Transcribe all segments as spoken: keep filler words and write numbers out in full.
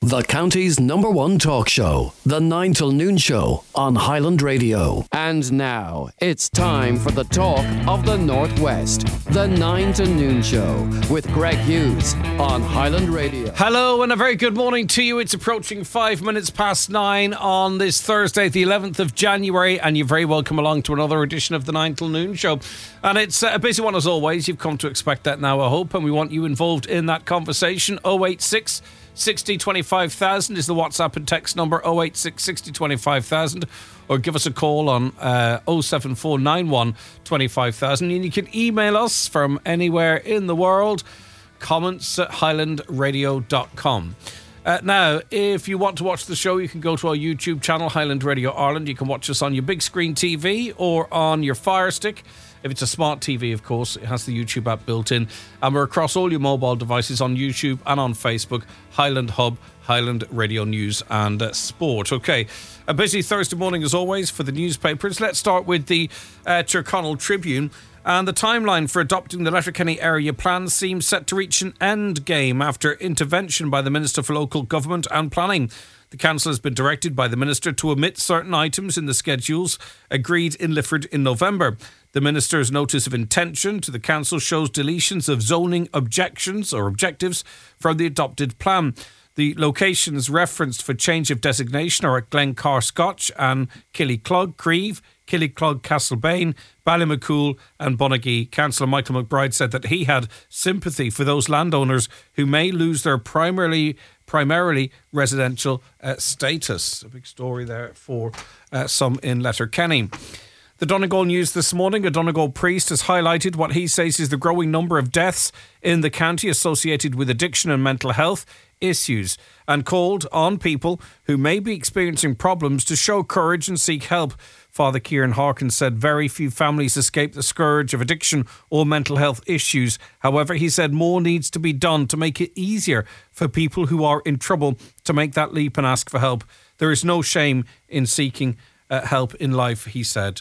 The county's number one talk show, The nine till Noon Show on Highland Radio. And now, it's time for the talk of the Northwest, The nine to Noon Show with Greg Hughes on Highland Radio. Hello and a very good morning to you. It's approaching five minutes past nine on this Thursday, the eleventh of January, and you're very welcome along to another edition of The nine till Noon Show. And it's a busy one as always. You've come to expect that now, I hope, and we want you involved in that conversation. oh eight six sixty twenty-five thousand is the WhatsApp and text number, oh eight six sixty twenty-five thousand, or give us a call on uh, oh seven four nine one twenty-five thousand, and you can email us from anywhere in the world, comments at highland radio dot com. Uh, now, if you want to watch the show, you can go to our YouTube channel, Highland Radio Ireland. You can watch us on your big screen T V or on your Fire Stick. If it's a smart T V, of course, it has the YouTube app built in. And we're across all your mobile devices on YouTube and on Facebook, Highland Hub, Highland Radio News and uh, Sport. Okay, a busy Thursday morning as always for the newspapers. Let's start with the uh, Tyrconnell Tribune. And the timeline for adopting the Letterkenny area plan seems set to reach an end game after intervention by the Minister for Local Government and Planning. The council has been directed by the Minister to omit certain items in the schedules agreed in Lifford in November. The Minister's notice of intention to the council shows deletions of zoning objections or objectives from the adopted plan. The locations referenced for change of designation are at Glencar Scotch and Killyclog, Creve, Killyclog, Castlebane, Ballymacool and Bonagee. Councillor Michael McBride said that he had sympathy for those landowners who may lose their primarily primarily residential uh, status. A big story there for uh, some in Letterkenny. The Donegal News this morning, a Donegal priest has highlighted what he says is the growing number of deaths in the county associated with addiction and mental health issues, and called on people who may be experiencing problems to show courage and seek help. Father Kieran Harkin said very few families escape the scourge of addiction or mental health issues. However, he said more needs to be done to make it easier for people who are in trouble to make that leap and ask for help. There is no shame in seeking uh, help in life, he said.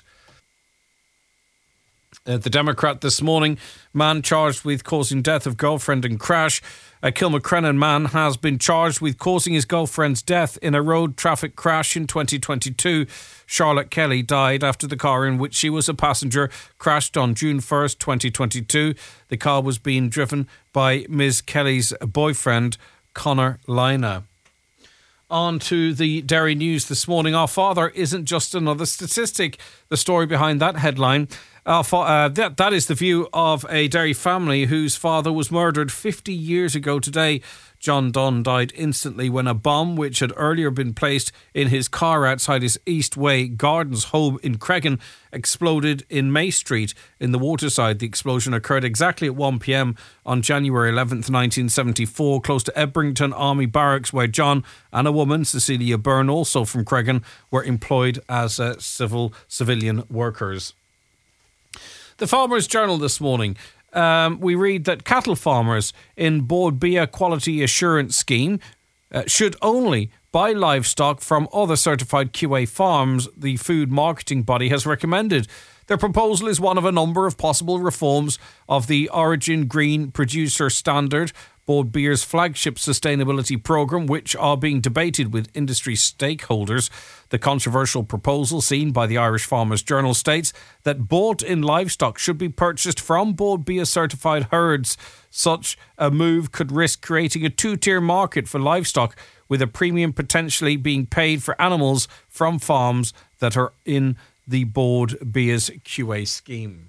Uh, the Democrat this morning, man charged with causing death of girlfriend in crash. A Kilmacrennan man has been charged with causing his girlfriend's death in a road traffic crash in twenty twenty-two. Charlotte Kelly died after the car in which she was a passenger crashed on June first, twenty twenty-two. The car was being driven by Miz Kelly's boyfriend, Connor Lina. On to the Derry News this morning. Our father isn't just another statistic. The story behind that headline. Uh, for, uh, that, that is the view of a Derry family whose father was murdered fifty years ago today. John Dunn died instantly when a bomb, which had earlier been placed in his car outside his Eastway Gardens home in Cregan, exploded in May Street in the Waterside. The explosion occurred exactly at one p.m. on January eleventh, nineteen seventy-four, close to Ebrington Army Barracks, where John and a woman, Cecilia Byrne, also from Cregan, were employed as uh, civil civilian workers. The Farmers Journal this morning, um, we read that cattle farmers in Bord Bia Quality Assurance Scheme uh, should only buy livestock from other certified Q A farms, the food marketing body has recommended. Their proposal is one of a number of possible reforms of the Origin Green Producer Standard, Bord Bia's flagship sustainability programme, which are being debated with industry stakeholders. The controversial proposal seen by the Irish Farmers Journal states that bought-in livestock should be purchased from Bord Bia certified herds. Such a move could risk creating a two-tier market for livestock, with a premium potentially being paid for animals from farms that are in the Bord Bia's Q A scheme.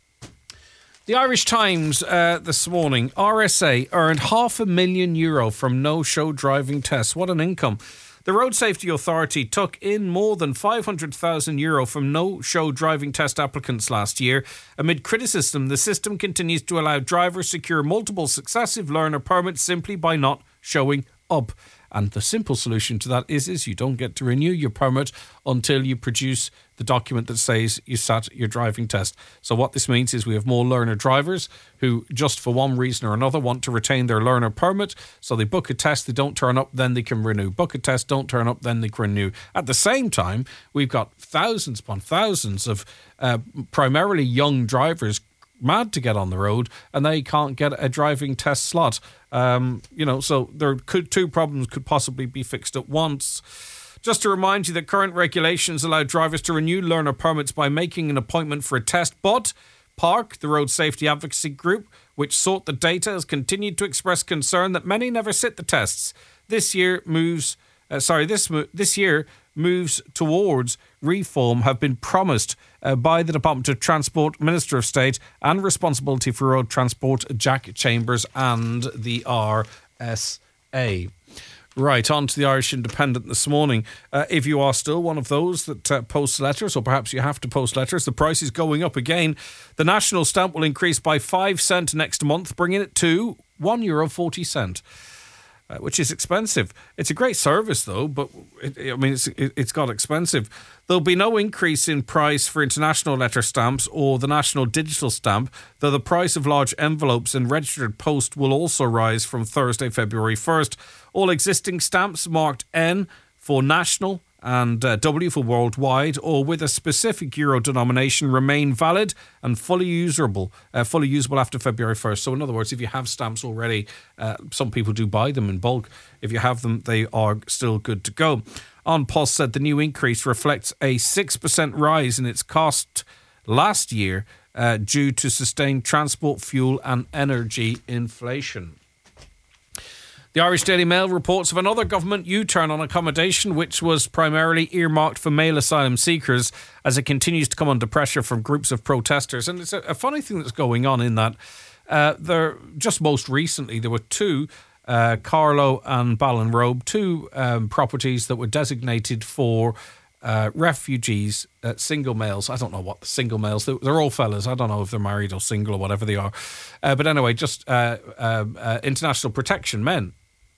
The Irish Times uh, this morning, R S A earned half a million euro from no-show driving tests. What an income. The Road Safety Authority took in more than five hundred thousand euro from no-show driving test applicants last year. Amid criticism, the system continues to allow drivers secure multiple successive learner permits simply by not showing up. And the simple solution to that is, is you don't get to renew your permit until you produce the document that says you sat your driving test. So what this means is we have more learner drivers who just for one reason or another want to retain their learner permit. So they book a test, they don't turn up, then they can renew. Book a test, don't turn up, then they can renew. At the same time, we've got thousands upon thousands of uh, primarily young drivers mad to get on the road, and they can't get a driving test slot. Um, you know, so there could two problems could possibly be fixed at once. Just to remind you that current regulations allow drivers to renew learner permits by making an appointment for a test, but Park, the road safety advocacy group, which sought the data, has continued to express concern that many never sit the tests. This year moves, uh, sorry, this this year moves towards reform have been promised uh, by the Department of Transport, Minister of State, and Responsibility for Road Transport, Jack Chambers, and the R S A. Right, on to the Irish Independent this morning. Uh, if you are still one of those that uh, posts letters, or perhaps you have to post letters, the price is going up again. The national stamp will increase by five cent next month, bringing it to one euro forty cent. Uh, which is expensive. It's a great service, though, but it, I mean, it's it, it's got expensive. There'll be no increase in price for international letter stamps or the national digital stamp, though the price of large envelopes and registered post will also rise from Thursday, February first. All existing stamps marked N for national and uh, W for worldwide, or with a specific euro denomination, remain valid and fully usable, uh, fully usable after February first. So in other words, if you have stamps already, uh, some people do buy them in bulk. If you have them, they are still good to go. An Post said the new increase reflects a six percent rise in its cost last year uh, due to sustained transport, fuel and energy inflation. The Irish Daily Mail reports of another government U-turn on accommodation, which was primarily earmarked for male asylum seekers, as it continues to come under pressure from groups of protesters. And it's a, a funny thing that's going on in that uh, there just most recently there were two, uh, Carlow and Ballinrobe, two um, properties that were designated for uh, refugees, uh, single males. I don't know what the single males, they're, they're all fellas. I don't know if they're married or single or whatever they are. Uh, but anyway, just uh, uh, uh, international protection men.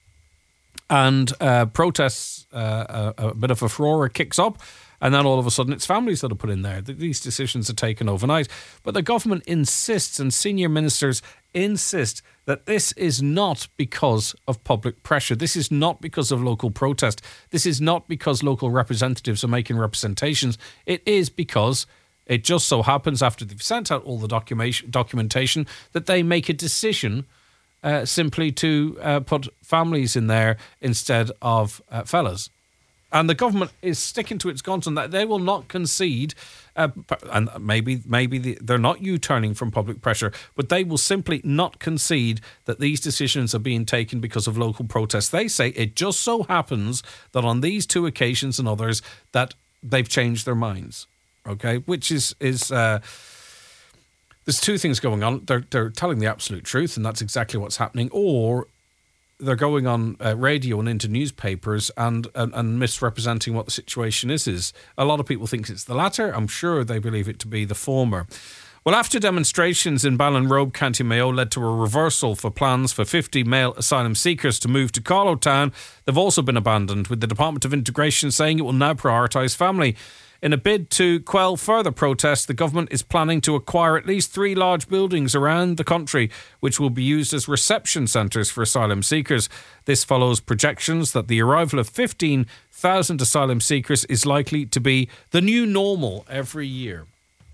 And uh, protests, uh, a, a bit of a furore kicks up, and then all of a sudden it's families that are put in there. These decisions are taken overnight. But the government insists, and senior ministers insist, that this is not because of public pressure. This is not because of local protest. This is not because local representatives are making representations. It is because it just so happens, after they've sent out all the documentation, documentation that they make a decision Uh, simply to uh, put families in there instead of uh, fellas. And the government is sticking to its guns on that. They will not concede, uh, and maybe maybe the, they're not U-turning from public pressure, but they will simply not concede that these decisions are being taken because of local protests. They say it just so happens that on these two occasions and others that they've changed their minds. Okay, which is is. Uh, There's two things going on. They're they're telling the absolute truth, and that's exactly what's happening. Or they're going on uh, radio and into newspapers and, and and misrepresenting what the situation is. Is a lot of people think it's the latter. I'm sure they believe it to be the former. Well, after demonstrations in Ballinrobe, County Mayo, led to a reversal for plans for fifty male asylum seekers to move to Carlow Town, they've also been abandoned, with the Department of Integration saying it will now prioritise family. In a bid to quell further protests, the government is planning to acquire at least three large buildings around the country, which will be used as reception centres for asylum seekers. This follows projections that the arrival of fifteen thousand asylum seekers is likely to be the new normal every year.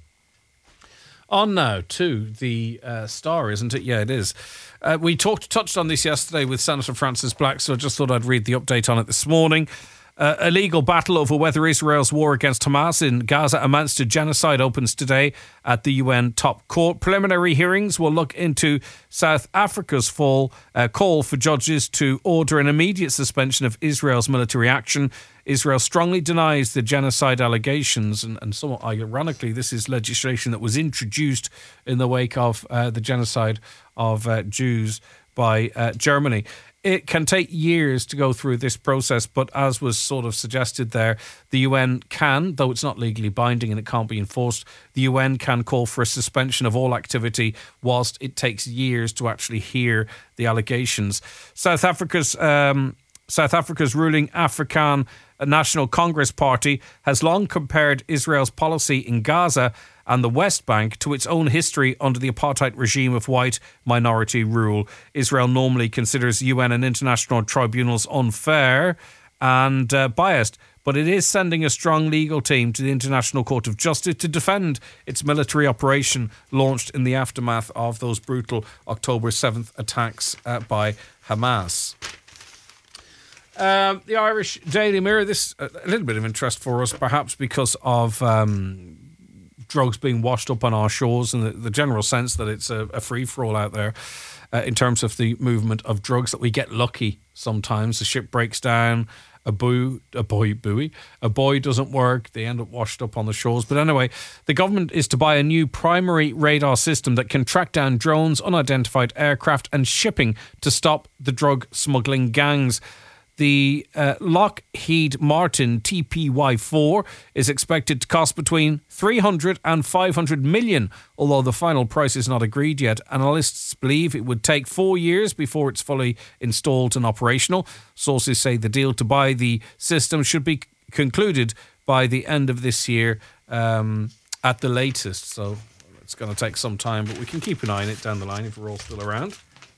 On now to the uh, Star, isn't it? Yeah, it is. Uh, we talked, touched on this yesterday with Senator Francis Black, so I just thought I'd read the update on it this morning. Uh, a legal battle over whether Israel's war against Hamas in Gaza amounts to genocide opens today at the U N top court. Preliminary hearings will look into South Africa's fall, uh, call for judges to order an immediate suspension of Israel's military action. Israel strongly denies the genocide allegations, and, and somewhat ironically, this is legislation that was introduced in the wake of uh, the genocide of uh, Jews by uh, Germany. It can take years to go through this process, but as was sort of suggested there, the U N can, though it's not legally binding and it can't be enforced, the U N can call for a suspension of all activity whilst it takes years to actually hear the allegations. South Africa's um, South Africa's ruling African National Congress Party has long compared Israel's policy in Gaza and the West Bank to its own history under the apartheid regime of white minority rule. Israel normally considers U N and international tribunals unfair and uh, biased, but it is sending a strong legal team to the International Court of Justice to defend its military operation launched in the aftermath of those brutal October seventh attacks uh, by Hamas. Um, the Irish Daily Mirror, this a little bit of interest for us, perhaps because of um, drugs being washed up on our shores and the, the general sense that it's a, a free-for-all out there uh, in terms of the movement of drugs, that we get lucky sometimes. The ship breaks down, a buoy, a buoy, buoy, a buoy doesn't work, they end up washed up on the shores. But anyway, the government is to buy a new primary radar system that can track down drones, unidentified aircraft and shipping to stop the drug smuggling gangs. The uh, Lockheed Martin T P Y four is expected to cost between three hundred and five hundred million, although the final price is not agreed yet. Analysts believe it would take four years before it's fully installed and operational. Sources say the deal to buy the system should be concluded by the end of this year um, at the latest. So it's going to take some time, but we can keep an eye on it down the line if we're all still around.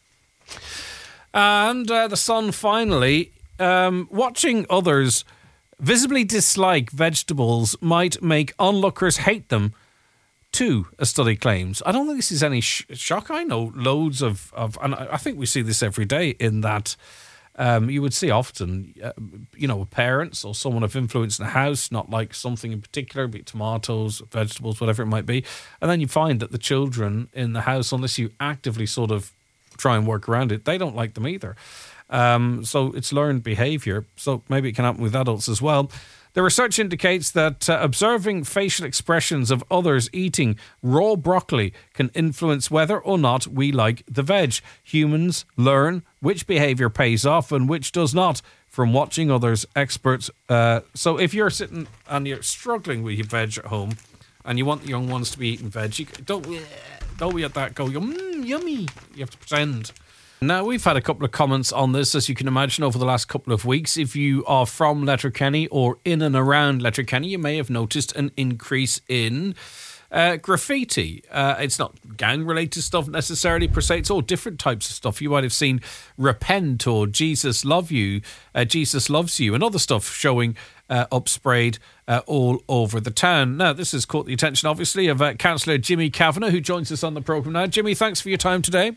And uh, The Sun finally... Um, watching others visibly dislike vegetables might make onlookers hate them too, a study claims. I don't think this is any sh- shock. I know loads of, of, and I think we see this every day, in that um, you would see often, uh, you know, parents or someone of influence in the house not like something in particular, be it tomatoes, vegetables, whatever it might be. And then you find that the children in the house, unless you actively sort of try and work around it, they don't like them either. Um, so it's learned behaviour. So maybe it can happen with adults as well. The research indicates that uh, observing facial expressions of others eating raw broccoli can influence whether or not we like the veg. Humans learn which behaviour pays off and which does not from watching others. Experts. Uh, so if you're sitting and you're struggling with your veg at home and you want the young ones to be eating veg, you don't, don't be at that go, mm, yummy. You have to pretend. Now, we've had a couple of comments on this, as you can imagine, over the last couple of weeks. If you are from Letterkenny or in and around Letterkenny, you may have noticed an increase in uh, graffiti. Uh, it's not gang-related stuff necessarily per se. It's all different types of stuff. You might have seen Repent or Jesus Love You, uh, Jesus Loves You, and other stuff showing uh, up sprayed uh, all over the town. Now, this has caught the attention, obviously, of uh, Councillor Jimmy Kavanagh, who joins us on the programme now. Jimmy, thanks for your time today.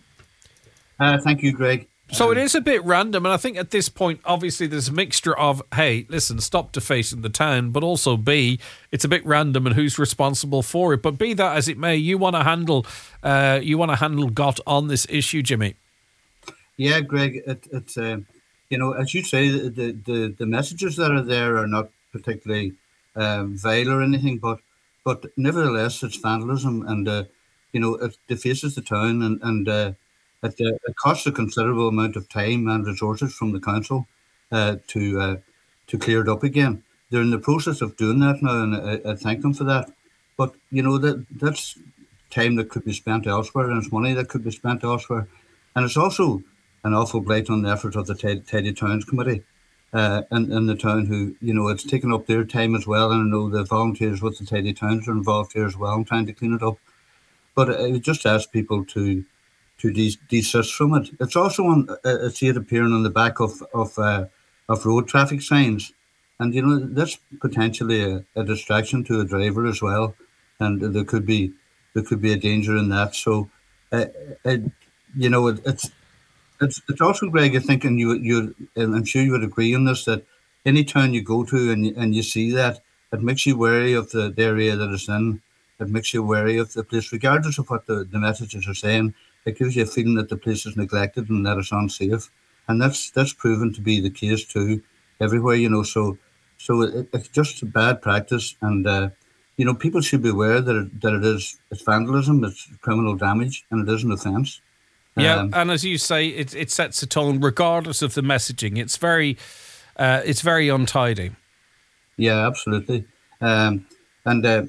Uh, thank you, Greg. So um, it is a bit random, and I think at this point, obviously, there's a mixture of, hey, listen, stop defacing the town, but also B, it's a bit random and who's responsible for it. But be that as it may, you want to handle, uh, you want to handle G O T on this issue, Jimmy. Yeah, Greg, it, it's uh, you know, as you say, the, the the messages that are there are not particularly uh, vile or anything, but but nevertheless, it's vandalism, and uh, you know, it defaces the town, and and. Uh, It, uh, it costs a considerable amount of time and resources from the council uh, to uh, to clear it up again. They're in the process of doing that now, and I, I thank them for that. But you know that that's time that could be spent elsewhere, and it's money that could be spent elsewhere, and it's also an awful blight on the efforts of the Tidy Towns Committee uh, and in the town, who, you know, it's taken up their time as well. And I know the volunteers with the Tidy Towns are involved here as well in trying to clean it up. But I would just ask people to. to de- desist from it. It's also on, uh, I see it appearing on the back of of, uh, of road traffic signs, and you know that's potentially a, a distraction to a driver as well, and there could be there could be a danger in that. So, uh, uh, you know, it, it's it's it's also, Greg, I think, and you you and I'm sure you would agree on this, that any town you go to and you, and you see that, it makes you wary of the, the area that it's in. It makes you wary of the place, regardless of what the, the messages are saying. It gives you a feeling that the place is neglected and that it's unsafe, and that's that's proven to be the case too, everywhere. You know, so so it, it's just a bad practice, and uh, you know, people should be aware that it, that it is it's vandalism, it's criminal damage, and it is an offence. Yeah, um, and as you say, it it sets a tone regardless of the messaging. It's very, uh, it's very untidy. Yeah, absolutely, um, and. Uh,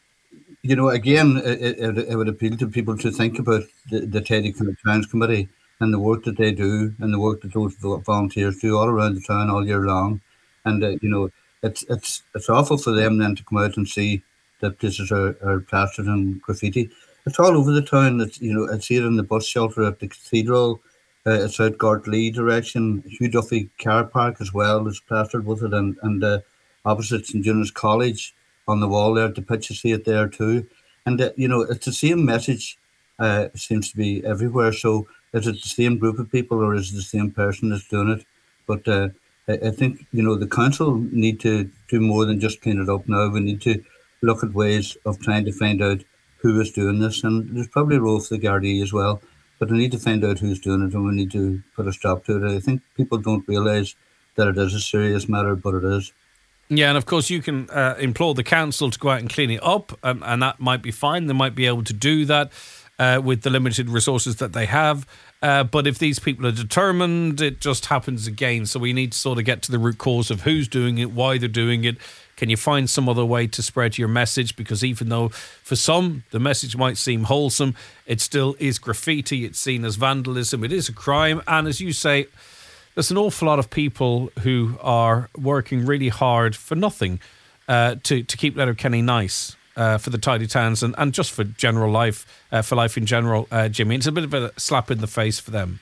You know, again, it, it, it would appeal to people to think about the, the Tidy Towns Committee and the work that they do, and the work that those volunteers do all around the town all year long. And uh, you know, it's it's it's awful for them then to come out and see that places are, are plastered and graffiti. It's all over the town. It's, you know, I see it in the bus shelter at the cathedral. Uh, it's out Gartley direction. Hugh Duffy car park as well is plastered with it, and and uh, opposite St John's College on the wall there at the pitch. You see it there too. And, uh, you know, it's the same message uh, seems to be everywhere. So is it the same group of people or is it the same person that's doing it? But uh, I, I think, you know, the council need to do more than just clean it up now. We need to look at ways of trying to find out who is doing this. And there's probably a role for the Gardaí as well. But we need to find out who's doing it and we need to put a stop to it. I think people don't realise that it is a serious matter, but it is. Yeah, and of course you can uh, implore the council to go out and clean it up, and, and that might be fine. They might be able to do that uh, with the limited resources that they have. Uh, but if these people are determined, it just happens again. So we need to sort of get to the root cause of who's doing it, why they're doing it. Can you find some other way to spread your message? Because even though for some the message might seem wholesome, it still is graffiti. It's seen as vandalism. It is a crime. And as you say, there's an awful lot of people who are working really hard for nothing uh, to, to keep Letterkenny nice uh, for the tidy towns and, and just for general life, uh, for life in general, uh, Jimmy. It's a bit of a slap in the face for them.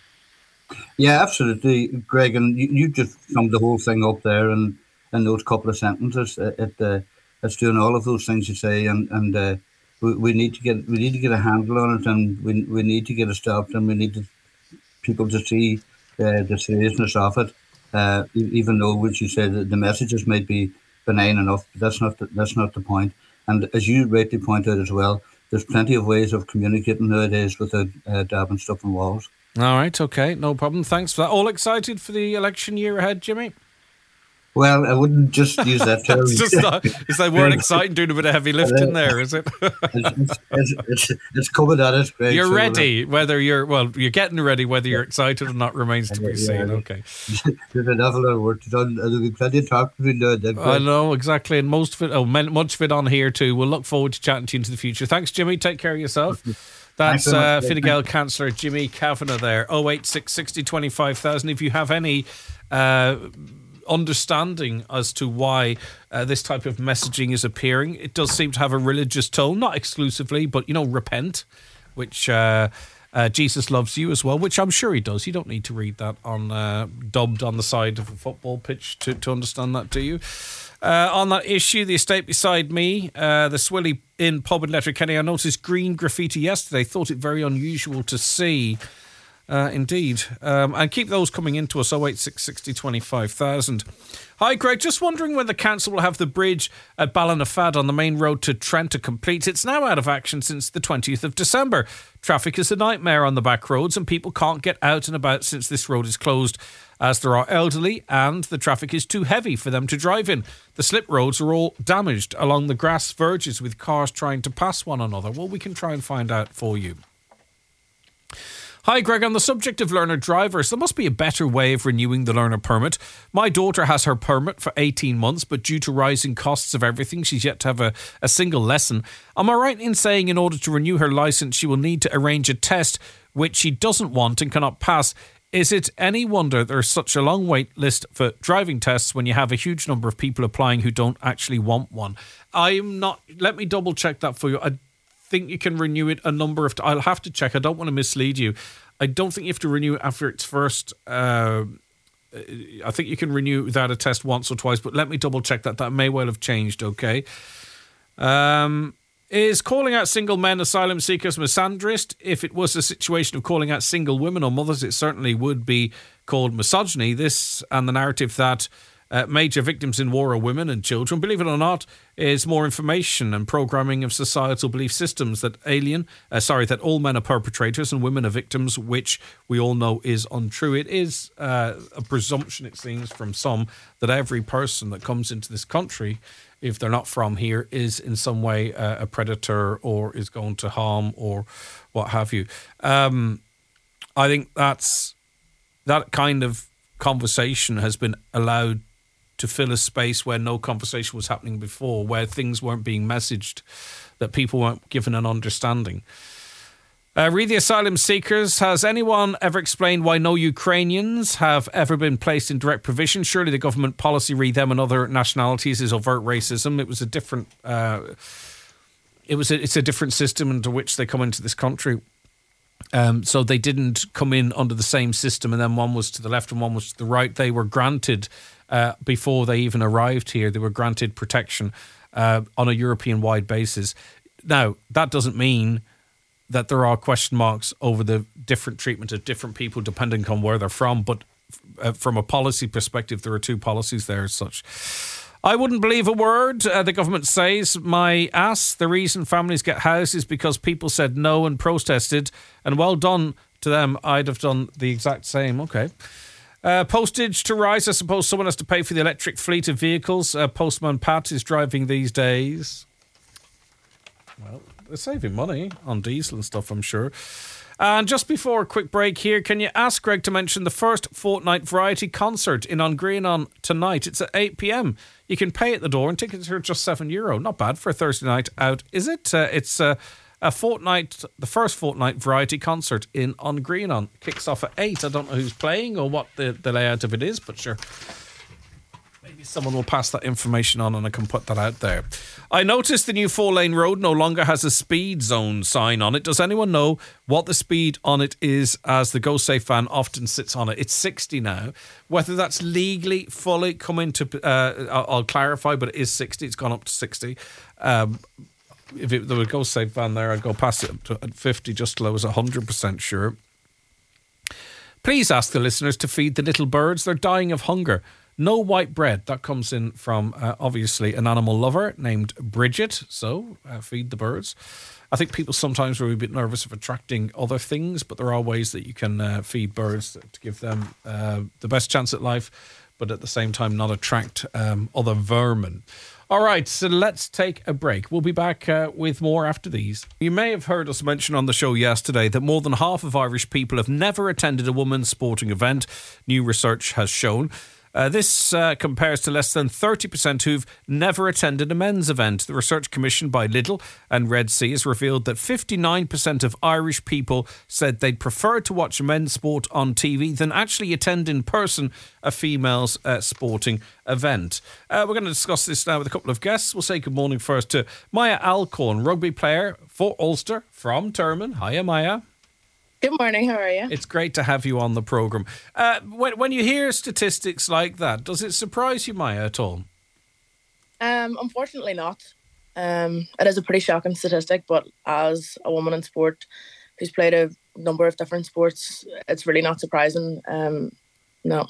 Yeah, absolutely, Greg. And you, you just summed the whole thing up there in, in those couple of sentences. It, uh, it's doing all of those things you say, and, and uh, we, we need to get we need to get a handle on it, and we we need to get it stopped, and we need to, people to see Uh, the seriousness of it, uh, even though, which you said, the messages might be benign enough, but that's not the, that's not the point. And as you rightly point out as well, there's plenty of ways of communicating nowadays without uh, dabbing stuff on walls. All right, okay, no problem. Thanks for that. All excited for the election year ahead, Jimmy? Well, I wouldn't just use that term. It's just not, is that word exciting, doing a bit of heavy lifting there, is it? it's, it's, it's, it's coming at it, Greg. You're so ready, whether you're, well, you're getting ready, whether you're excited or not remains to be seen, okay. There's an awful lot of work to do, and there'll be plenty of talk between now and then. I know, exactly, and most of it, oh, much of it on here too. We'll look forward to chatting to you into the future. Thanks, Jimmy. Take care of yourself. That's uh, Fine Gael Councillor Jimmy Kavanagh there. oh eight six sixty twenty-five thousand. If you have any uh, understanding as to why uh, this type of messaging is appearing, it does seem to have a religious tone, not exclusively, but, you know, repent, which uh, uh, Jesus loves you as well, which I'm sure he does. You don't need to read that on uh, dubbed on the side of a football pitch to, to understand that, do you? Uh, on that issue, the estate beside me, uh, the Swilly Inn pub in Letterkenny, I noticed green graffiti yesterday. Thought it very unusual to see. Uh, indeed. Um, and keep those coming into us, oh eight six sixty twenty-five thousand. Hi, Greg. Just wondering when the council will have the bridge at Ballinafad on the main road to Trent to complete. It's now out of action since the twentieth of December. Traffic is a nightmare on the back roads and people can't get out and about since this road is closed, as there are elderly and the traffic is too heavy for them to drive in. The slip roads are all damaged along the grass verges with cars trying to pass one another. Well, we can try and find out for you. Hi, Greg. On the subject of learner drivers, there must be a better way of renewing the learner permit. My daughter has her permit for eighteen months, but due to rising costs of everything, she's yet to have a, a single lesson. Am I right in saying in order to renew her licence, she will need to arrange a test which she doesn't want and cannot pass? Is it any wonder there's such a long wait list for driving tests when you have a huge number of people applying who don't actually want one? I'm not... Let me double check that for you. I think you can renew it a number of... T- I'll have to check. I don't want to mislead you. I don't think you have to renew it after its first... Uh, I think you can renew without a test once or twice, but let me double check that. That may well have changed, okay? Um... Is calling out single men asylum seekers misandrist? If it was a situation of calling out single women or mothers, it certainly would be called misogyny. This and the narrative that uh, major victims in war are women and children, believe it or not, is more information and programming of societal belief systems that alien, uh, sorry, that all men are perpetrators and women are victims, which we all know is untrue. It is uh, a presumption, it seems, from some that every person that comes into this country, if they're not from here, is in some way uh, a predator or is going to harm or what have you. Um, I think that's that kind of conversation has been allowed to fill a space where no conversation was happening before, where things weren't being messaged, that people weren't given an understanding. Uh, read the asylum seekers. Has anyone ever explained why no Ukrainians have ever been placed in direct provision? Surely the government policy, read them and other nationalities, is overt racism. It was a different, uh, it was a, it's a different system into which they come into this country. Um, so they didn't come in under the same system, and then one was to the left and one was to the right. They were granted, uh, before they even arrived here, they were granted protection uh, on a European-wide basis. Now, that doesn't mean that there are question marks over the different treatment of different people depending on where they're from, but uh, from a policy perspective, there are two policies there as such. I wouldn't believe a word uh, the government says. My ass, the reason families get houses because people said no and protested, and well done to them. I'd have done the exact same. Okay. Uh, postage to rise. I suppose someone has to pay for the electric fleet of vehicles uh, Postman Pat is driving these days. Well, they're saving money on diesel and stuff, I'm sure. And just before a quick break here, can you ask Greg to mention the first fortnight variety concert in Ongrianon tonight? It's at eight p.m. You can pay at the door and tickets are just seven euro. Not bad for a Thursday night out, is it? Uh, it's uh, a fortnight, the first fortnight variety concert in Ongrianon. Kicks off at eight. I don't know who's playing or what the, the layout of it is, but sure. Maybe someone will pass that information on and I can put that out there. I noticed the new four-lane road no longer has a speed zone sign on it. Does anyone know what the speed on it is, as the Go Safe van often sits on it? It's sixty now. Whether that's legally fully come into... Uh, I'll, I'll clarify, but it is sixty. It's gone up to sixty. Um, if it, there were a Go Safe van there, I'd go past it to at fifty, just till I was one hundred percent sure. Please ask the listeners to feed the little birds. They're dying of hunger. No white bread. That comes in from, uh, obviously, an animal lover named Bridget. So, uh, feed the birds. I think people sometimes are a bit nervous of attracting other things, but there are ways that you can uh, feed birds to give them uh, the best chance at life, but at the same time not attract um, other vermin. All right, so let's take a break. We'll be back uh, with more after these. You may have heard us mention on the show yesterday that more than half of Irish people have never attended a women's sporting event, new research has shown. Uh, this uh, compares to less than thirty percent who've never attended a men's event. The research commissioned by Lidl and Red Sea has revealed that fifty-nine percent of Irish people said they'd prefer to watch men's sport on T V than actually attend in person a female's uh, sporting event. Uh, we're going to discuss this now with a couple of guests. We'll say good morning first to Maya Alcorn, rugby player for Ulster from Termon. Hiya, Maya. Good morning, how are you? It's great to have you on the programme. Uh, when, when you hear statistics like that, does it surprise you, Maya, at all? Um, unfortunately not. Um, it is a pretty shocking statistic, but as a woman in sport who's played a number of different sports, it's really not surprising. Um, no.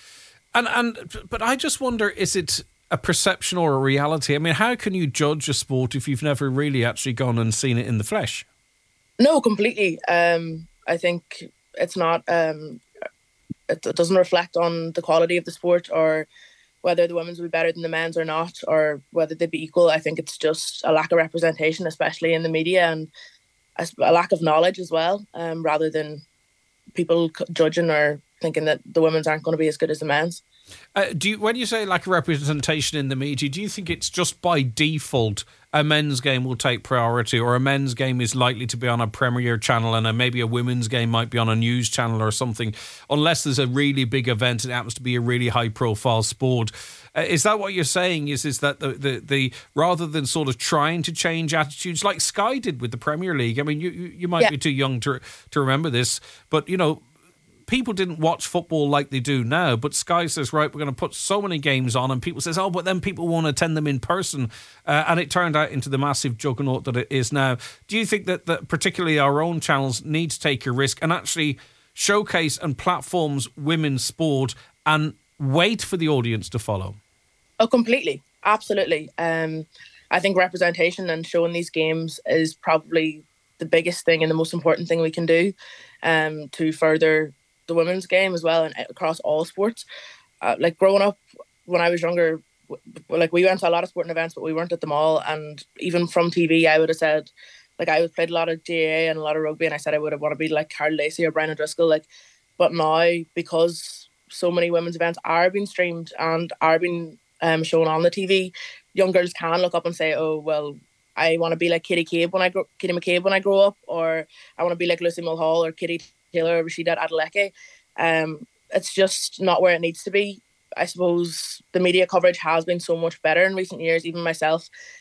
And and But I just wonder, is it a perception or a reality? I mean, how can you judge a sport if you've never really actually gone and seen it in the flesh? No, completely. Um, I think it's not, um, it, it doesn't reflect on the quality of the sport or whether the women's will be better than the men's or not, or whether they'd be equal. I think it's just a lack of representation, especially in the media, and a, a lack of knowledge as well, um, rather than people judging or thinking that the women's aren't going to be as good as the men's. Uh, do you, when you say lack of representation in the media, do you think it's just by default a men's game will take priority, or a men's game is likely to be on a Premier channel and a, maybe a women's game might be on a news channel or something, unless there's a really big event and it happens to be a really high profile sport? Uh, is that what you're saying? Is is that the, the, the rather than sort of trying to change attitudes like Sky did with the Premier League? I mean, you you, you might yeah. be too young to to remember this, but you know, people didn't watch football like they do now, but Sky says, right, we're going to put so many games on, and people says, oh, but then people won't attend them in person. Uh, and it turned out into the massive juggernaut that it is now. Do you think that, that particularly our own channels need to take a risk and actually showcase and platforms women's sport and wait for the audience to follow? Oh, completely. Absolutely. Um, I think representation and showing these games is probably the biggest thing and the most important thing we can do um, to further the women's game as well, and across all sports. Uh, like growing up when I was younger, like we went to a lot of sporting events, but we weren't at them all. And even from T V, I would have said, like I played a lot of G A A and a lot of rugby, and I said I would have want to be like Carl Lacey or Brian O'Driscoll. Like, but now because so many women's events are being streamed and are being um, shown on the T V, young girls can look up and say, oh well, I want to be like Katie Cabe when I grow, Katie McCabe when I grow up, or I want to be like Lucy Mulhall or Katie Taylor or Rashida Adeleke. Um, it's just not where it needs to be. I suppose the media coverage has been so much better in recent years. Even myself,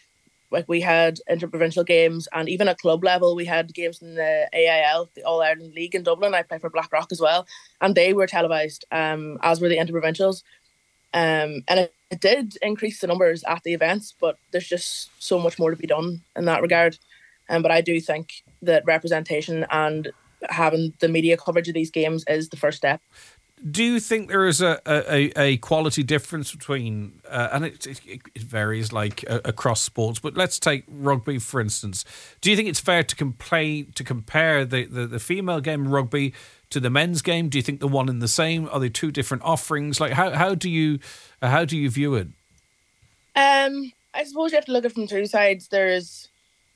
like we had interprovincial games, and even at club level, we had games in the A I L, the All Ireland League in Dublin. I played for Blackrock as well, and they were televised, um, as were the interprovincials. Um, and it, it did increase the numbers at the events, but there's just so much more to be done in that regard. Um, but I do think that representation and having the media coverage of these games is the first step. Do you think there is a, a, a quality difference between, uh, and it, it, it varies like uh, across sports, but let's take rugby for instance. Do you think it's fair to complain, to compare the, the, the female game of rugby to the men's game? Do you think they're one and the same? Are they two different offerings? Like how, how do you uh, how do you view it? Um, I suppose you have to look at it from two sides. There's,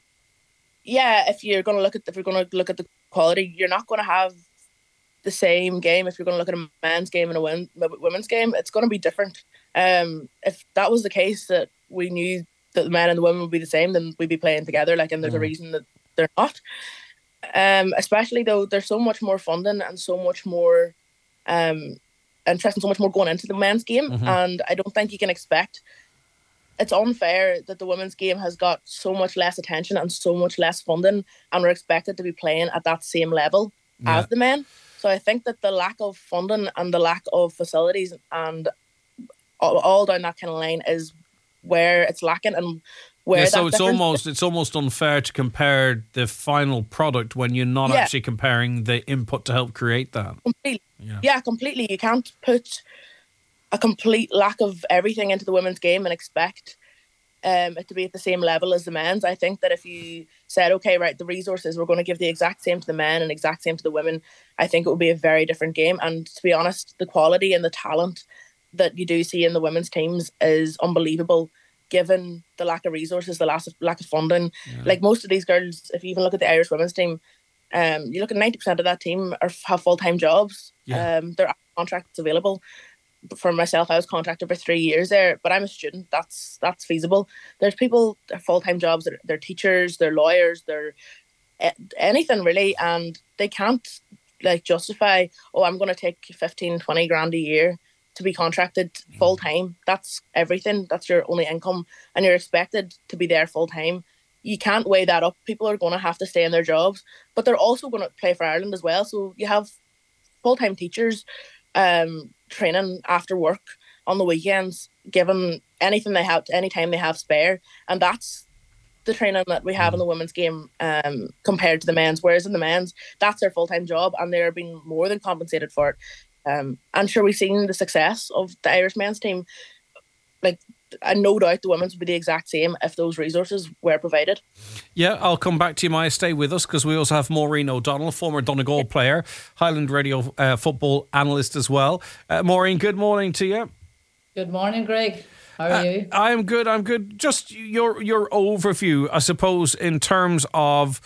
yeah, if you're going to look at if you're going to look at the quality, you're not going to have the same game. If you're going to look at a men's game and a women's game, it's going to be different. Um, if that was the case, that we knew that the men and the women would be the same, then we'd be playing together. Like, and there's mm. a reason that they're not. Um, especially though, there's so much more funding and so much more um interest and so much more going into the men's game, mm-hmm. and I don't think you can expect. It's unfair that the women's game has got so much less attention and so much less funding, and we're expected to be playing at that same level yeah. as the men. So I think that the lack of funding and the lack of facilities and all, all down that kind of line is where it's lacking, and where yeah, so it's difference. almost it's almost unfair to compare the final product when you're not yeah. actually comparing the input to help create that. Completely. Yeah. yeah, completely. You can't put a complete lack of everything into the women's game and expect um, it to be at the same level as the men's. I think that if you said, okay, right, the resources, we're going to give the exact same to the men and exact same to the women, I think it would be a very different game. And to be honest, the quality and the talent that you do see in the women's teams is unbelievable, given the lack of resources, the lack of, lack of funding. Yeah. Like most of these girls, if you even look at the Irish women's team, um, you look at ninety percent of that team are have full-time jobs. Yeah. Um, there are contracts available. For myself, I was contracted for three years there, but I'm a student. That's that's feasible. There's people, they're full-time jobs, they're, they're teachers, they're lawyers, they're anything really, and they can't like justify, oh, I'm going to take fifteen, twenty grand a year to be contracted full-time. That's everything. That's your only income, and you're expected to be there full-time. You can't weigh that up. People are going to have to stay in their jobs, but they're also going to play for Ireland as well. So you have full-time teachers um, training after work on the weekends, given anything they have, any time they have spare. And that's the training that we have in the women's game um, compared to the men's. Whereas in the men's, that's their full-time job and they're being more than compensated for it. Um, I'm sure we've seen the success of the Irish men's team. Like, and no doubt the women's would be the exact same if those resources were provided. Yeah, I'll come back to you, Maya. Stay with us because we also have Maureen O'Donnell, former Donegal player, Highland Radio uh, football analyst as well. Uh, Maureen, good morning to you. Good morning, Greg. How are uh, you? I'm good, I'm good. Just your your overview, I suppose, in terms of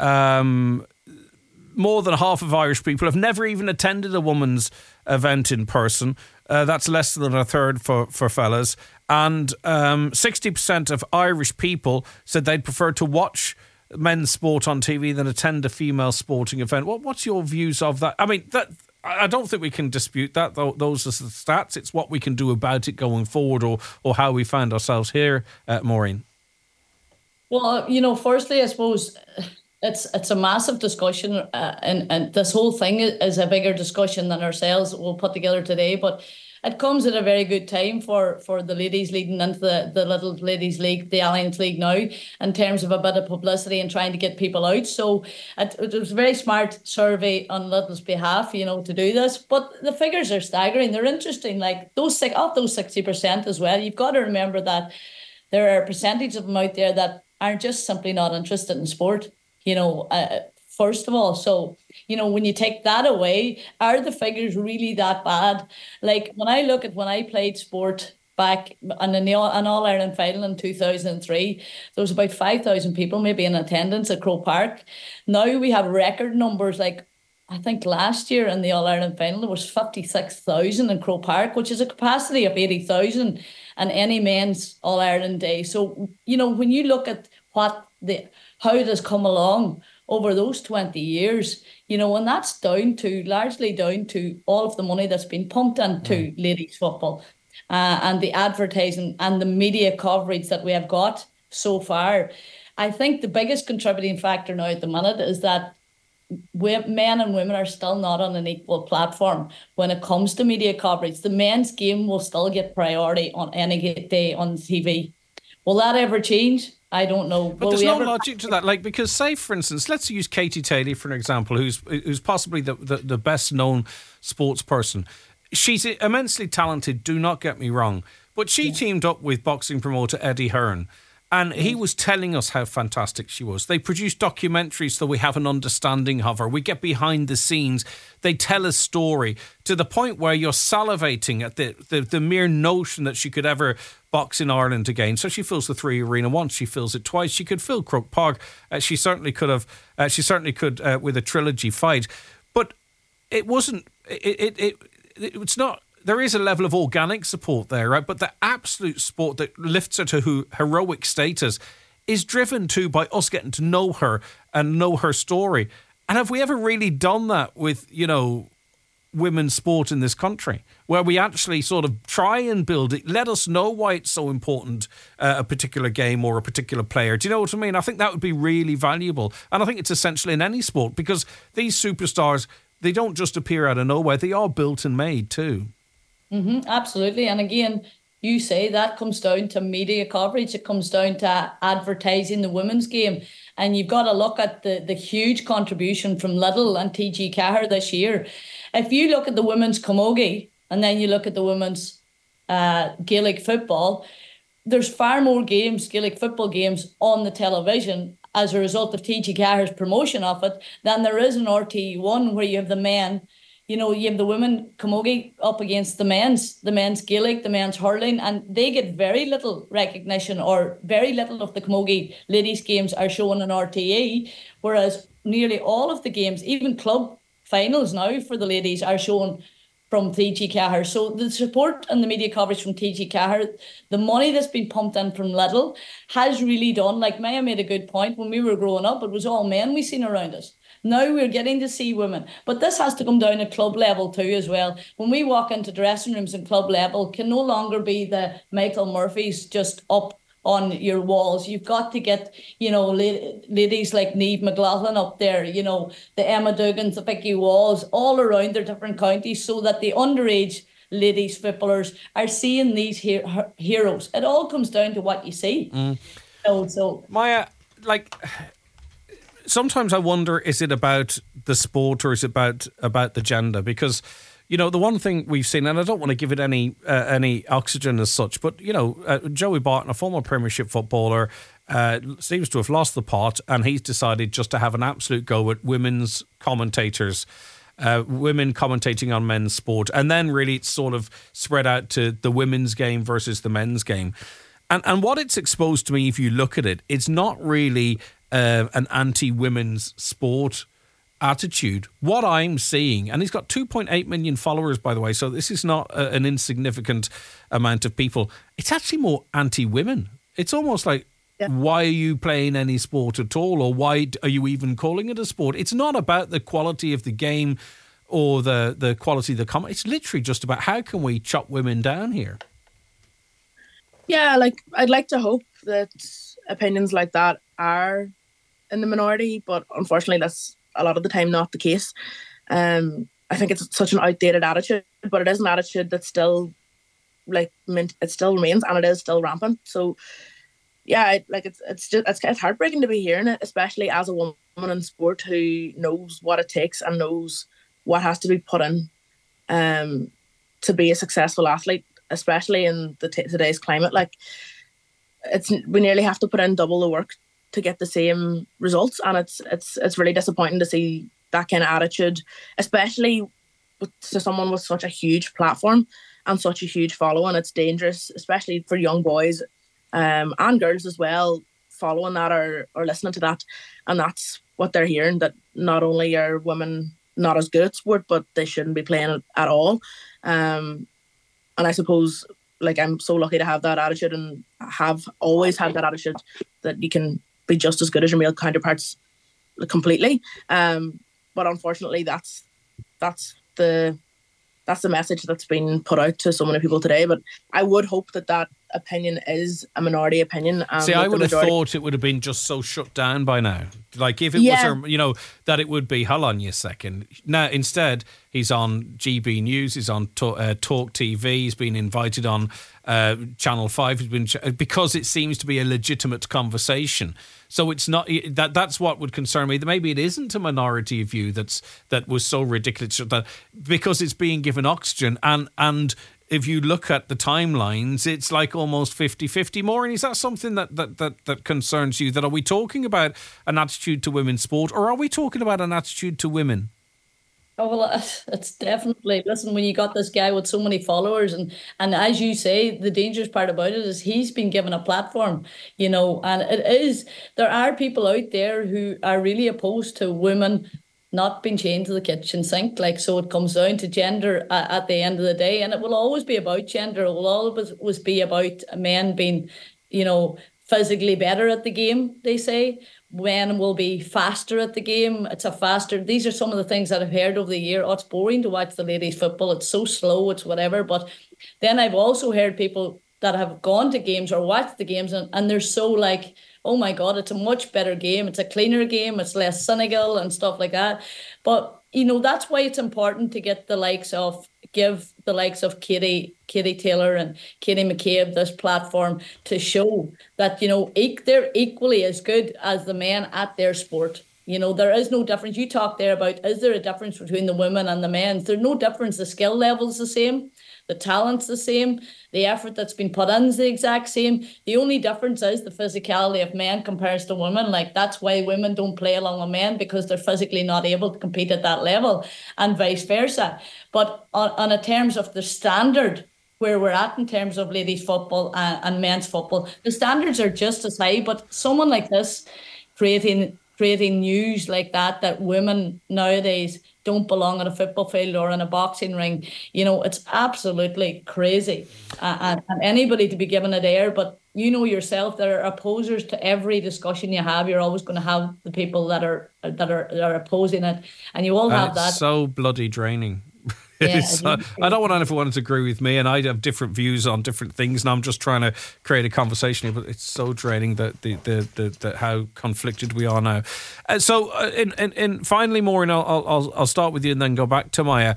um, more than half of Irish people have never even attended a women's event in person. Uh, that's less than a third for, for fellas. And um, sixty percent of Irish people said they'd prefer to watch men's sport on T V than attend a female sporting event. What What's your views of that? I mean, that I don't think we can dispute that. Though those are the stats. It's what we can do about it going forward, or or how we find ourselves here, uh, Maureen. Well, you know, firstly, I suppose it's it's a massive discussion, uh, and and this whole thing is a bigger discussion than ourselves will put together today, but it comes at a very good time for, for the ladies leading into the, the little ladies league, the Alliance League now, in terms of a bit of publicity and trying to get people out. So it, it was a very smart survey on Little's behalf, you know, to do this. But the figures are staggering. They're interesting. Like those of those sixty percent as well, you've got to remember that there are a percentage of them out there that are just simply not interested in sport, you know, uh, first of all. So, you know, when you take that away, are the figures really that bad? Like when I look at when I played sport back in an All-Ireland final in two thousand three, there was about five thousand people maybe in attendance at Croke Park. Now we have record numbers. Like I think last year in the All-Ireland final, there was fifty-six thousand in Croke Park, which is a capacity of eighty thousand in any men's All-Ireland day. So, you know, when you look at what the how it has come along over those twenty years, you know, and that's down to, largely down to all of the money that's been pumped into mm. ladies football uh, and the advertising and the media coverage that we have got so far. I think the biggest contributing factor now at the minute is that we, men and women are still not on an equal platform when it comes to media coverage. The men's game will still get priority on any day on T V. Will that ever change? I don't know. But Will there's we no ever... logic to that. Like, because say, for instance, let's use Katie Taylor for an example, who's who's possibly the, the, the best known sports person. She's immensely talented, do not get me wrong. But she yeah. teamed up with boxing promoter Eddie Hearn. And he was telling us how fantastic she was. They produce documentaries so we have an understanding of her. We get behind the scenes. They tell a story to the point where you're salivating at the, the, the mere notion that she could ever box in Ireland again. So she fills the Three Arena once. She fills it twice. She could fill Croke Park. Uh, she certainly could have. Uh, she certainly could uh, with a trilogy fight. But it wasn't. It, it, it, it it's not. There is a level of organic support there, right? But the absolute support that lifts her to heroic status is driven too by us getting to know her and know her story. And have we ever really done that with, you know, women's sport in this country, where we actually sort of try and build it? Let us know why it's so important, uh, a particular game or a particular player. Do you know what I mean? I think that would be really valuable. And I think it's essential in any sport, because these superstars, they don't just appear out of nowhere. They are built and made too. Mm-hmm, absolutely. And again, you say that comes down to media coverage. It comes down to advertising the women's game. And you've got to look at the, the huge contribution from Lidl and T G Ceathair this year. If you look at the women's camogie and then you look at the women's uh, Gaelic football, there's far more games, Gaelic football games, on the television as a result of T G Ceathair's promotion of it than there is in R T E one, where you have the men. You know, you have the women camogie up against the men's, the men's Gaelic, the men's hurling, and they get very little recognition, or very little of the camogie ladies' games are shown on R T E, whereas nearly all of the games, even club finals now for the ladies, are shown from T G Ceathair. So the support and the media coverage from T G Ceathair, the money that's been pumped in from Lidl, has really done, like Maya made a good point, when we were growing up, it was all men we seen around us. Now we're getting to see women. But this has to come down at club level too as well. When we walk into dressing rooms in club level, can no longer be the Michael Murphys just up on your walls. You've got to get, you know, ladies like Niamh McLaughlin up there, you know, the Emma Dugans, the Vicky Walls, all around their different counties, so that the underage ladies footballers are seeing these he- heroes. It all comes down to what you see. Mm. So, so Maya, like... Sometimes I wonder, is it about the sport or is it about about the gender? Because, you know, the one thing we've seen, and I don't want to give it any uh, any oxygen as such, but, you know, uh, Joey Barton, a former Premiership footballer, uh, seems to have lost the pot, and he's decided just to have an absolute go at women's commentators, uh, women commentating on men's sport. And then really it's sort of spread out to the women's game versus the men's game. And, and what it's exposed to me, if you look at it, it's not really... Uh, an anti-women's sport attitude. What I'm seeing, and he's got two point eight million followers, by the way, so this is not a, an insignificant amount of people. It's actually more anti-women. It's almost like, yeah. Why are you playing any sport at all, or why are you even calling it a sport? It's not about the quality of the game or the, the quality of the comment. It's literally just about how can we chop women down here. Yeah, like I'd like to hope that opinions like that are in the minority, but unfortunately that's a lot of the time not the case. Um, I think it's such an outdated attitude, but it is an attitude that still, like, it still remains, and it is still rampant. So, yeah, it, like it's it's just it's, it's heartbreaking to be hearing it, especially as a woman in sport who knows what it takes and knows what has to be put in, um, to be a successful athlete, especially in the t- today's climate. Like, it's we nearly have to put in double the work to get the same results, and it's it's it's really disappointing to see that kind of attitude, especially with, to someone with such a huge platform and such a huge following. It's dangerous, especially for young boys um, and girls as well, following that or, or listening to that, and that's what they're hearing, that not only are women not as good at sport, but they shouldn't be playing it at all. Um, and I suppose, like, I'm so lucky to have that attitude and have always had that attitude that you can be just as good as your male counterparts completely. Um, but unfortunately, that's that's the that's the message that's been put out to so many people today. But I would hope that that opinion is a minority opinion. Um, See, I would majority- have thought it would have been just so shut down by now. Like if it yeah. was, a, you know, that it would be, hold on you a second. Now, instead, he's on G B News, he's on to, uh, Talk T V, he's been invited on uh, Channel five, he's been because it seems to be a legitimate conversation. So it's not that. That's what would concern me. Maybe it isn't a minority view that's that was so ridiculous that because it's being given oxygen and and. If you look at the timelines, it's like almost fifty-fifty more. And is that something that, that, that, that concerns you? That are we talking about an attitude to women's sport, or are we talking about an attitude to women? Oh, well, it's definitely, listen, when you got this guy with so many followers, and, and as you say, the dangerous part about it is he's been given a platform, you know, and it is, there are people out there who are really opposed to women not being chained to the kitchen sink. Like, so it comes down to gender at, at the end of the day, and it will always be about gender. It will always, always be about men being, you know, physically better at the game, they say. Men will be faster at the game. It's a faster, these are some of the things that I've heard over the year. Oh, it's boring to watch the ladies football. It's so slow, it's whatever. But then I've also heard people that have gone to games or watched the games and, and they're so like, oh my God, it's a much better game. It's a cleaner game. It's less cynical and stuff like that. But, you know, that's why it's important to get the likes of, give the likes of Katie, Katie Taylor and Katie McCabe this platform to show that, you know, they're equally as good as the men at their sport. You know, there is no difference. You talked there about, is there a difference between the women and the men? There's no difference. The skill level's the same. The talent's the same. The effort that's been put in is the exact same. The only difference is the physicality of men compares to women. Like, that's why women don't play along with men, because they're physically not able to compete at that level, and vice versa. But on, on a terms of the standard where we're at in terms of ladies football and, and men's football, the standards are just as high. But someone like this creating creating news like that, that women nowadays don't belong on a football field or in a boxing ring, you know, it's absolutely crazy. Uh, and, and anybody to be given it air, but you know yourself, there are opposers to every discussion you have. You're always going to have the people that are that are that are opposing it, and you all have uh, that. So bloody draining. Yeah, uh, I don't want anyone to agree with me, and I have different views on different things, and I'm just trying to create a conversation here, but it's so draining that the the, the, the how conflicted we are now. Uh, so, uh, in, in, in finally, Maureen, I'll, I'll I'll start with you and then go back to Maya.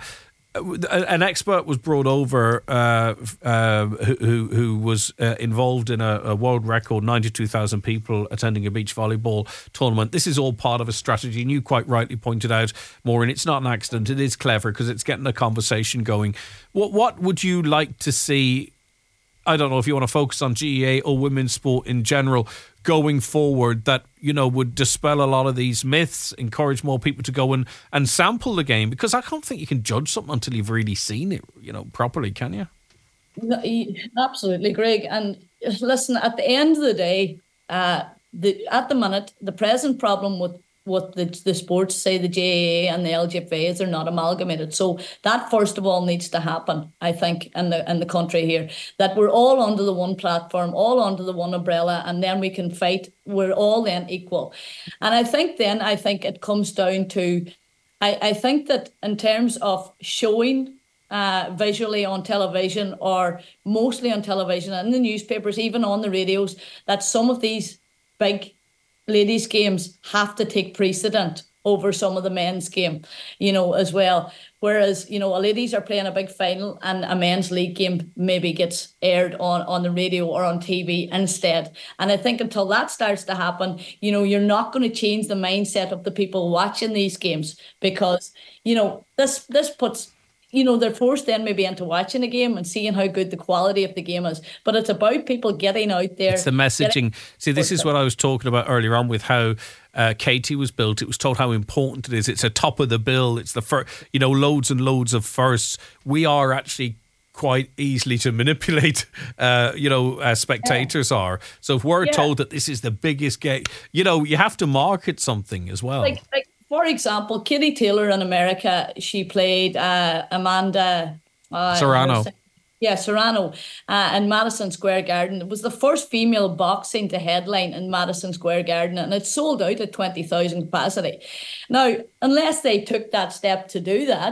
An expert was brought over uh, uh, who who was uh, involved in a, a world record ninety-two thousand people attending a beach volleyball tournament. This is all part of a strategy, and you quite rightly pointed out, Maureen, it's not an accident. It is clever because it's getting a conversation going. What what would you like to see? I don't know if you want to focus on G A A or women's sport in general going forward, that, you know, would dispel a lot of these myths, encourage more people to go and, and sample the game, because I don't think you can judge something until you've really seen it, you know, properly, can you? No, absolutely, Greg. And listen, at the end of the day, uh, the at the minute, the present problem with what the, the sports, say the J A A and the L G F A, is they're not amalgamated. So that, first of all, needs to happen, I think, in the in the country here, that we're all under the one platform, all under the one umbrella, and then we can fight. We're all then equal. And I think then, I think it comes down to, I, I think that in terms of showing uh, visually on television, or mostly on television and in the newspapers, even on the radios, that some of these big ladies' games have to take precedent over some of the men's game, you know, as well. Whereas, you know, ladies are playing a big final and a men's league game maybe gets aired on, on the radio or on T V instead. And I think until that starts to happen, you know, you're not going to change the mindset of the people watching these games, because, you know, this this puts, you know, they're forced then maybe into watching a game and seeing how good the quality of the game is. But it's about people getting out there. It's the messaging. See, this is what I was talking about earlier on with how uh, Katie was built. It was told how important it is. It's a top of the bill. It's the first, you know, loads and loads of firsts. We are actually quite easily to manipulate, uh, you know, uh, spectators yeah. are. So if we're yeah. told that this is the biggest game, you know, you have to market something as well. Like, like for example, Katie Taylor in America, she played uh, Amanda uh, Serrano. Yeah, Serrano uh, in Madison Square Garden. It was the first female boxing to headline in Madison Square Garden, and it sold out at twenty thousand capacity. Now, unless they took that step to do that,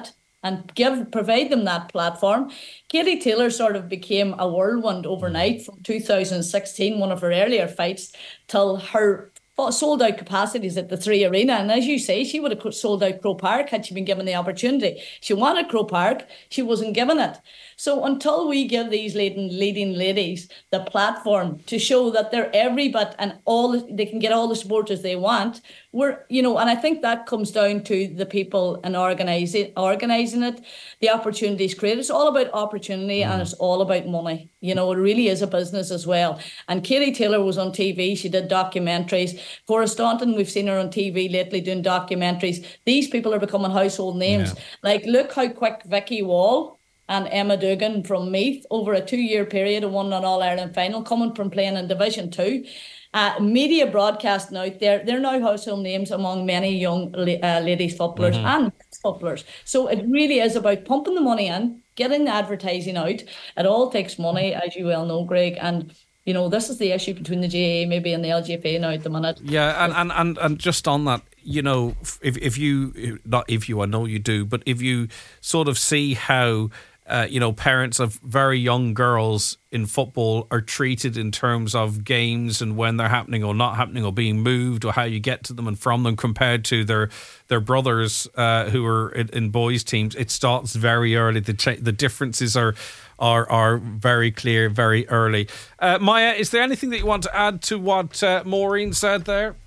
and give provide them that platform. Katie Taylor sort of became a whirlwind overnight from two thousand sixteen, one of her earlier fights, till her sold out capacities at the Three Arena. And as you say, she would have sold out Croke Park had she been given the opportunity. She wanted Croke Park, she wasn't given it. So until we give these leading, leading ladies the platform to show that they're every bit and all they can get all the support as they want, we're, you know, and I think that comes down to the people and organising organising it, the opportunities created. It's all about opportunity mm. and it's all about money. You know, it really is a business as well. And Katie Taylor was on T V. She did documentaries. Cora Staunton, we've seen her on T V lately doing documentaries. These people are becoming household names. Yeah. Like, look how quick Vicky Wall and Emma Dugan from Meath over a two-year period of won an All-Ireland final, coming from playing in Division Two. Uh, media broadcasting out there, they're now household names among many young uh, ladies footballers mm-hmm. and footballers. So it really is about pumping the money in, getting the advertising out. It all takes money, as you well know, Greg, and you know, this is the issue between the G A A maybe and the L G F A now at the minute. Yeah, and, and, and, and just on that, you know, if if you, not if you, I know you do, but if you sort of see how, uh, you know, parents of very young girls in football are treated in terms of games and when they're happening or not happening or being moved or how you get to them and from them compared to their their brothers uh, who are in, in boys' teams, it starts very early. The, ch- the differences are... are are very clear very early. Uh, Maya, is there anything that you want to add to what uh, Maureen said there?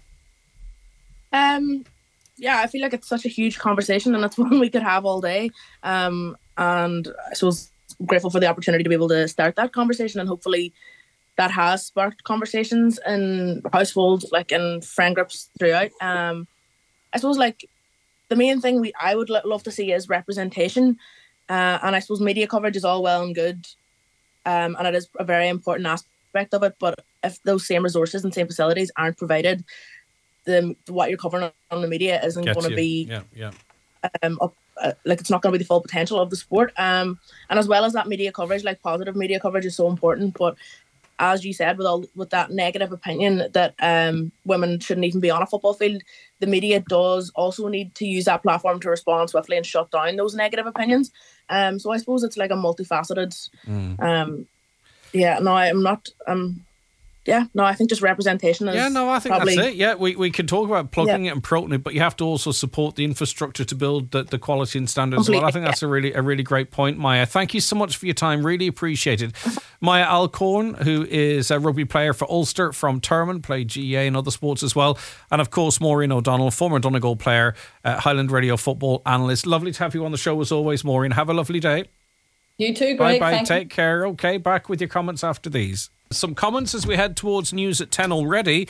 Um, yeah, I feel like it's such a huge conversation and it's one we could have all day. Um, and I suppose I'm grateful for the opportunity to be able to start that conversation, and hopefully that has sparked conversations in households, like in friend groups throughout. Um, I suppose like the main thing we I would love to see is representation. Uh, and I suppose media coverage is all well and good, um, and it is a very important aspect of it. But if those same resources and same facilities aren't provided, then what you're covering on the media isn't going to be yeah, yeah. Um, up, uh, like it's not going to be the full potential of the sport. Um, and as well as that media coverage, like positive media coverage is so important. But as you said, with all with that negative opinion that um, women shouldn't even be on a football field, the media does also need to use that platform to respond swiftly and shut down those negative opinions. Um, so I suppose it's like a multifaceted. Mm. Um, yeah, no, I'm not. Um, yeah, no, I think just representation is Yeah, no, I think probably, that's it. Yeah, we, we can talk about plugging yeah. it and promoting it, but you have to also support the infrastructure to build the, the quality and standards as well. I think that's yeah. a really a really great point, Maya. Thank you so much for your time. Really appreciate it. Maya Alcorn, who is a rugby player for Ulster from Termon, played G A A and other sports as well. And of course, Maureen O'Donnell, former Donegal player, uh, Highland Radio football analyst. Lovely to have you on the show as always, Maureen. Have a lovely day. You too, Greg. Bye-bye. Thank Take you. care. Okay, back with your comments after these. Some comments as we head towards news at ten already.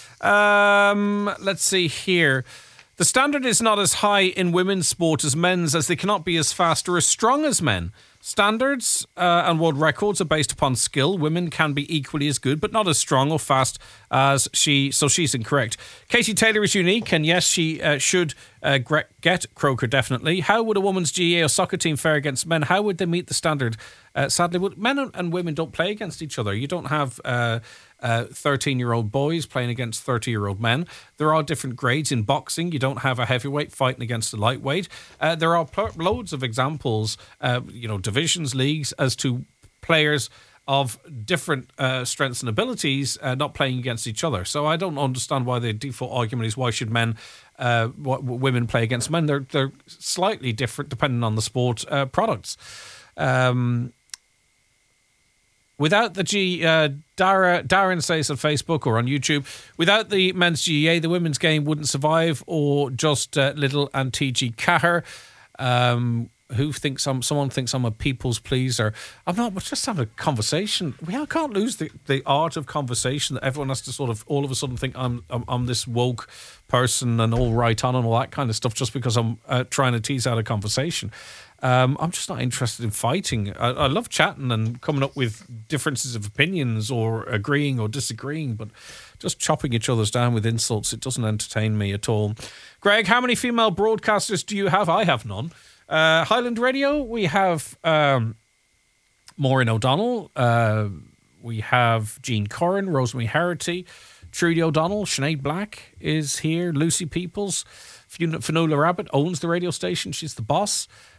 Um, let's see here. The standard is not as high in women's sport as men's, as they cannot be as fast or as strong as men. Standards uh, and world records are based upon skill. Women can be equally as good, but not as strong or fast as she. So she's incorrect. Katie Taylor is unique, and yes, she uh, should uh, get Croker, definitely. How would a women's G A A or soccer team fare against men? How would they meet the standard? Uh, sadly, men and women don't play against each other. You don't have uh, uh, thirteen-year-old boys playing against thirty-year-old men. There are different grades in boxing. You don't have a heavyweight fighting against a lightweight. Uh, there are pl- loads of examples, uh, you know, divisions, leagues, as to players of different uh, strengths and abilities uh, not playing against each other. So I don't understand why the default argument is why should men, uh, what, women play against men. They're they're slightly different depending on the sport uh, products. Um, Without the G, uh, Dara, Darren says on Facebook or on YouTube, without the men's G A A, the women's game wouldn't survive, or just uh, Little and T G Caher. Um, who thinks I'm, someone thinks I'm a people's pleaser. I'm not, we're just having a conversation. We can't lose the, the art of conversation that everyone has to sort of all of a sudden think I'm, I'm, I'm this woke person and all right on and all that kind of stuff just because I'm uh, trying to tease out a conversation. Um, I'm just not interested in fighting. I, I love chatting and coming up with differences of opinions or agreeing or disagreeing, but just chopping each other's down with insults, it doesn't entertain me at all. Greg, how many female broadcasters do you have? I have none. Uh, Highland Radio, we have um, Maureen O'Donnell. Uh, we have Jean Corrin, Rosemary Herity, Trudy O'Donnell, Sinead Black is here, Lucy Peoples, Fionnuala Rabbit owns the radio station. She's the boss.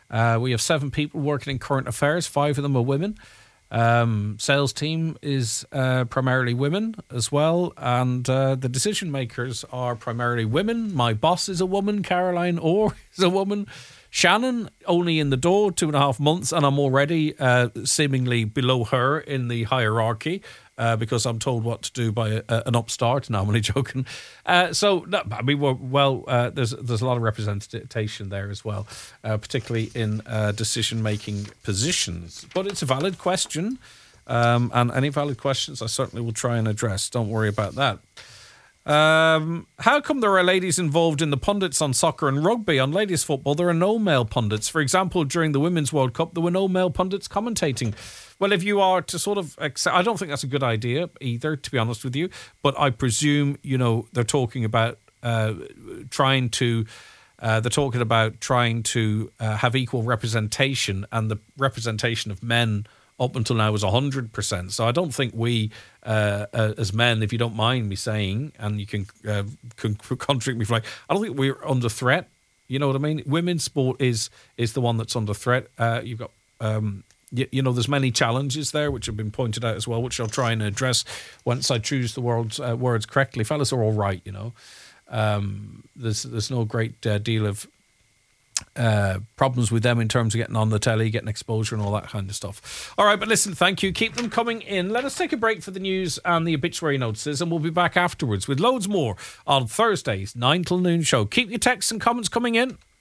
Uh, we have seven people working in current affairs. Five of them are women. Um, sales team is uh, primarily women as well, and uh, the decision makers are primarily women. My boss is a woman. Caroline Orr is a woman. Shannon, only in the door two and a half months, and I'm already uh, seemingly below her in the hierarchy uh, because I'm told what to do by a, an upstart. No, I'm only joking. Uh, so, no, I mean, we're, well, uh, there's there's a lot of representation there as well, uh, particularly in uh, decision-making positions. But it's a valid question, um, and any valid questions I certainly will try and address. Don't worry about that. Um, how come there are ladies involved in the pundits on soccer and rugby? On ladies football, there are no male pundits. For example, during the Women's World Cup, there were no male pundits commentating. Well, if you are to sort of accept, I don't think that's a good idea either, to be honest with you. But I presume, you know, they're talking about uh, trying to, uh, they're talking about trying to uh, have equal representation, and the representation of men up until now was one hundred percent. So I don't think we, uh, uh, as men, if you don't mind me saying, and you can, uh, can contradict me, for like, I don't think we're under threat. You know what I mean? Women's sport is is the one that's under threat. Uh, you've got, um, you, you know, there's many challenges there which have been pointed out as well, which I'll try and address once I choose the words, uh, words correctly. Fellas are all right, you know. Um, there's there's no great uh, deal of Uh, problems with them in terms of getting on the telly, getting exposure and all that kind of stuff. All right, but listen, thank you. Keep them coming in. Let us take a break for the news and the obituary notices, and we'll be back afterwards with loads more on Thursday's nine till noon show. Keep your texts and comments coming in.